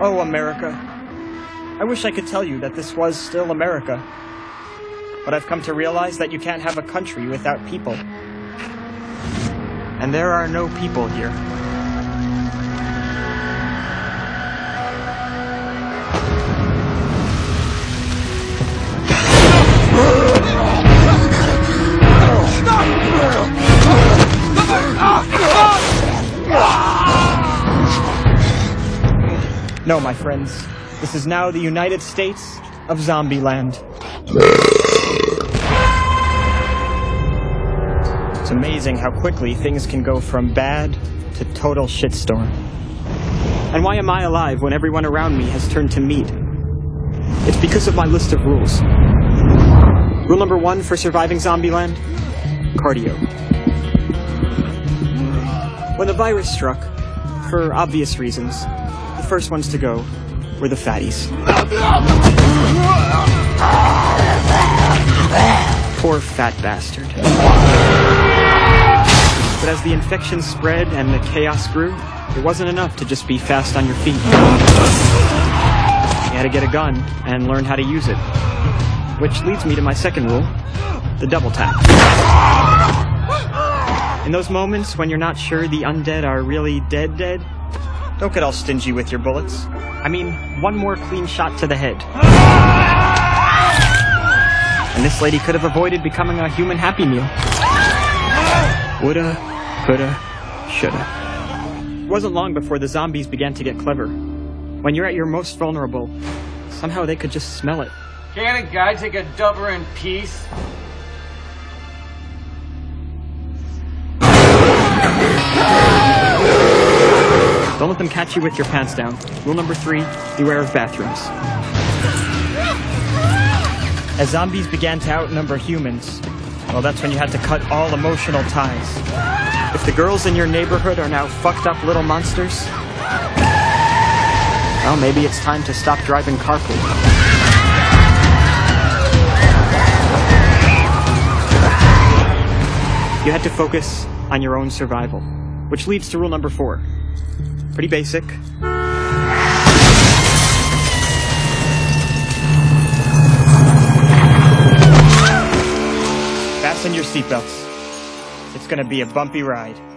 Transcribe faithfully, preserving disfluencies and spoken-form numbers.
Oh, America. I wish I could tell you that this was still America. But I've come to realize that you can't have a country without people. And there are no people here. No, my friends. This is now the United States of Zombieland. It's amazing how quickly things can go from bad to total shitstorm. And why am I alive when everyone around me has turned to meat? It's because of my list of rules. Rule number one for surviving Zombieland: cardio. When the virus struck, for obvious reasons, the first ones to go were the fatties. Poor fat bastard. But as the infection spread and the chaos grew, it wasn't enough to just be fast on your feet. You had to get a gun and learn how to use it. Which leads me to my second rule, the double tap. In those moments when you're not sure the undead are really dead dead, don't get all stingy with your bullets. I mean, one more clean shot to the head. And this lady could have avoided becoming a human Happy Meal. Woulda, coulda, shoulda. It wasn't long before the zombies began to get clever. When you're at your most vulnerable, somehow they could just smell it. Can't a guy take a dubber in peace? Don't let them catch you with your pants down. Rule number three, beware of bathrooms. As zombies began to outnumber humans, well, that's when you had to cut all emotional ties. If the girls in your neighborhood are now fucked up little monsters, well, maybe it's time to stop driving carpool. You had to focus on your own survival, which leads to rule number four. Pretty basic. Fasten your seatbelts. It's gonna be a bumpy ride.